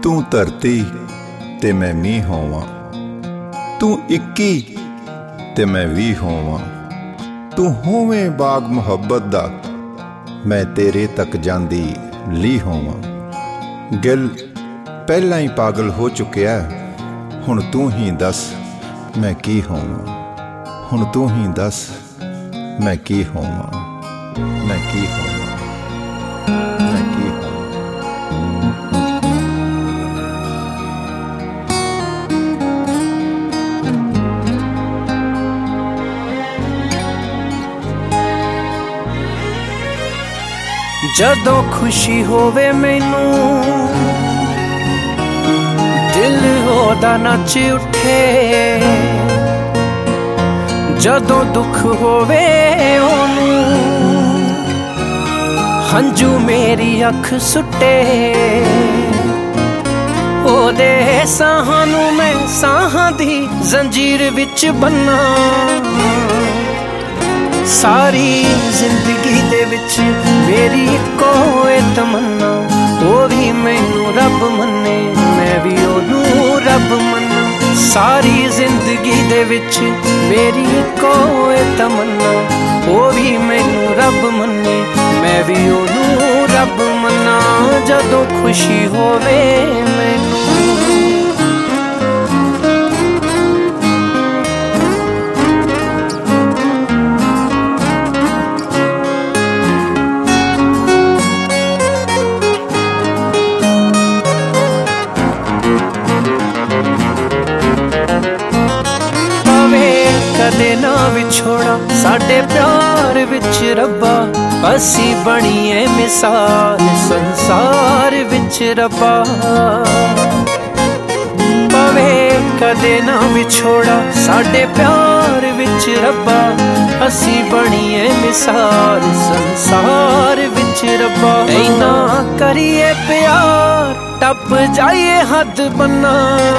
तू धरती ते मैं मीह होवां, तू इक्की ते मैं 20 होवां। तू होवें बाग मुहब्बत दा, मैं तेरे तक जांदी ली होवां। दिल पहला ही पागल हो चुकिया, हुण तू ही दस मैं की होवां। हुण तू ही दस मैं की होवां, मैं की होवां, मैं की होवां। जदों खुशी होवे मैनू दिल ओदा नच उठे, जदों दुख होवे ओनू हंजू मेरी अख सुटे। ओदे साहां नू मैं साहां दी जंजीर विच बन्ना, सारी जिंदगी दे विच मेरी कोई तमन्ना। ओ भी मैनू रब मन्ने, मैं भी ओनू रब मन्ना। सारी जिंदगी दे विच मेरी कोई तमन्ना, ओ भी मैनू रब मन्ने, मैं भी ओनू रब मन्ना। जदों खुशी होवे मैनू कदे ना विछोड़ा साडे प्यार विच रब्बा। असी बणीए मिसाल संसार विच रब्बा। पवे कदे ना विछोड़ा साडे प्यार विच रब्बा। असी बणीए मिसाल संसार विच रब्बा। ऐना करिए प्यार टप जाइए हद बन्ना,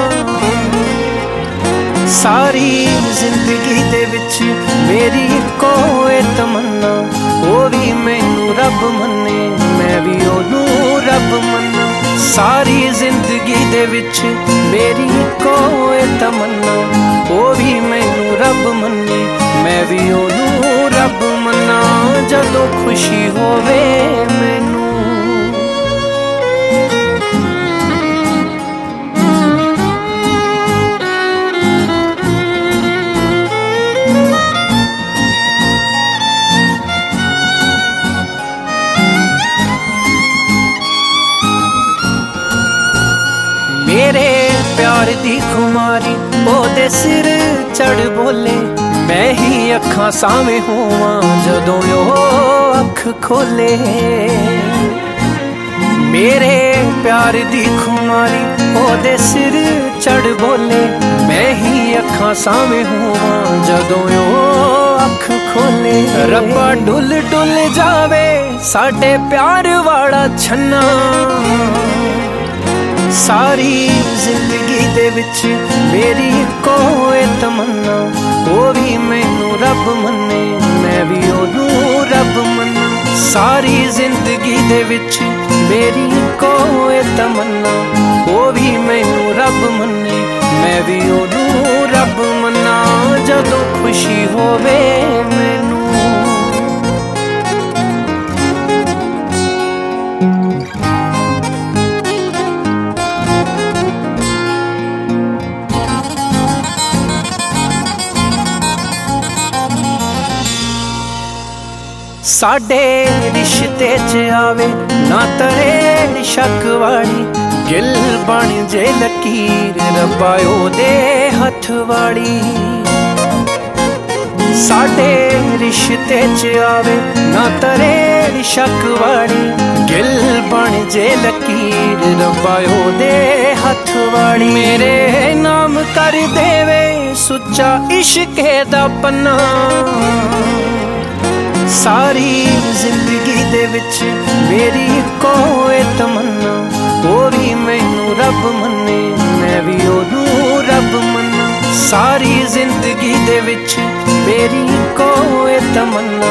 सारी जिंदगी दे विच मेरी कोई तमन्ना। ओ भी मैनू रब मन्ने, मैं भी ओनू रब मन्ना। सारी जिंदगी दे विच मेरी कोई तमन्ना। ओ भी मैनू रब मन्ने, मैं भी ओनू रब मन्ना। जदों खुशी होवे मैनू मेरे प्यार दी खुमारी ओदे सिर चढ़ बोले। मैं ही अखां सावें होवां जदों ओ अख खोले। मेरे प्यार दी खुमारी ओदे सिर चढ़ बोले। मैं ही अखां सावें होवां जदों ओ अख खोले। रब्बा डुल डुल जावे साडे प्यार वाला छन्ना, सारी जिंदगी दे विच मेरी कोई तमन्ना। ओ भी मैनू रब मन्ने, मैं भी ओनू रब मन्ना। सारी जिंदगी दे विच मेरी कोई तमन्ना। ओ भी मैनू रब मन्ने, मैं भी ओनू रब मन्ना। जदों खुशी होवे मैनू साडे रिश्ते च आवे ना तरे शक वाली। गिल बन जे लकीर रब्बा ओदे हथ वाली। साडे रिश्ते च आवे ना तरे शक वाली। गिल बन जे लकीर रब्बा ओदे हथ वाली। मेरे नाम कर देवे सुच्चा इश्के दा पन्ना, सारी जिंदगी दे विच मेरी कोई तमन्ना। ओ भी मैनू रब मन्ने, मैं भी ओनू रब मन्ना। सारी जिंदगी दे विच मेरी कोई तमन्ना।